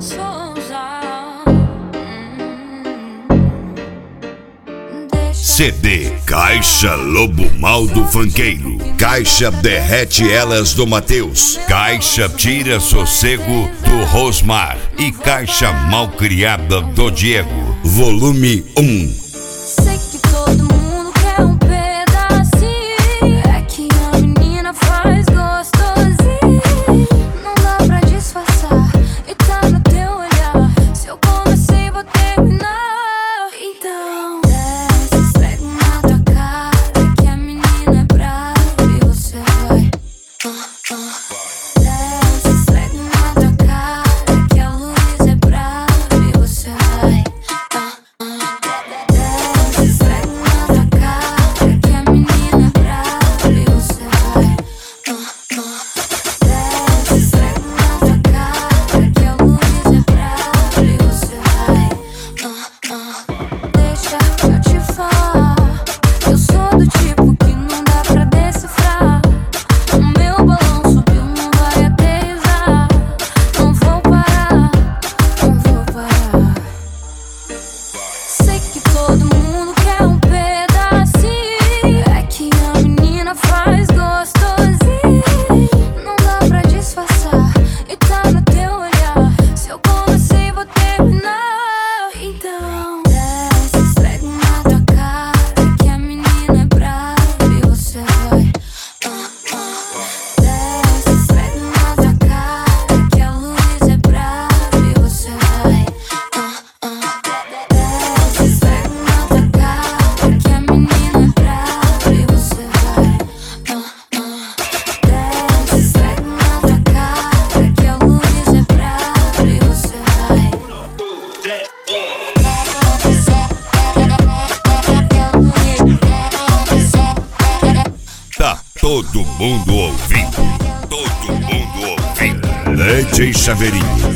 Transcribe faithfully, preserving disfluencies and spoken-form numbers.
C D Caixa Lobo Mal do Funkeiro, Caixa Derrete Elas do Mateus, Caixa Tira Sossego do Rosmar e Caixa Malcriada do Diego, volume um. Sei que todo mundo quer um pedacinho, é que a menina faz gostosinho. Não dá pra disfarçar e tá no teu olhar. Se eu comecei vou terminar. Então desce, esfrega na tua cara que a menina é brava e você vai uh, uh. Desce, esfrega na tua cara que a luz é brava e você vai uh, uh. Sei que todo mundo quer um pedacinho, é que a menina faz gostosinho. Não dá pra disfarçar e tá no teu olhar. Se eu comecei vou terminar. Então desce, esfrega na tua cara que a menina é brava e você vai uh, uh. Desce, esfrega na tua cara que a luz é brava e você vai uh, uh. Tá todo mundo ouvindo, todo mundo ouvindo. D J Chaveirinho,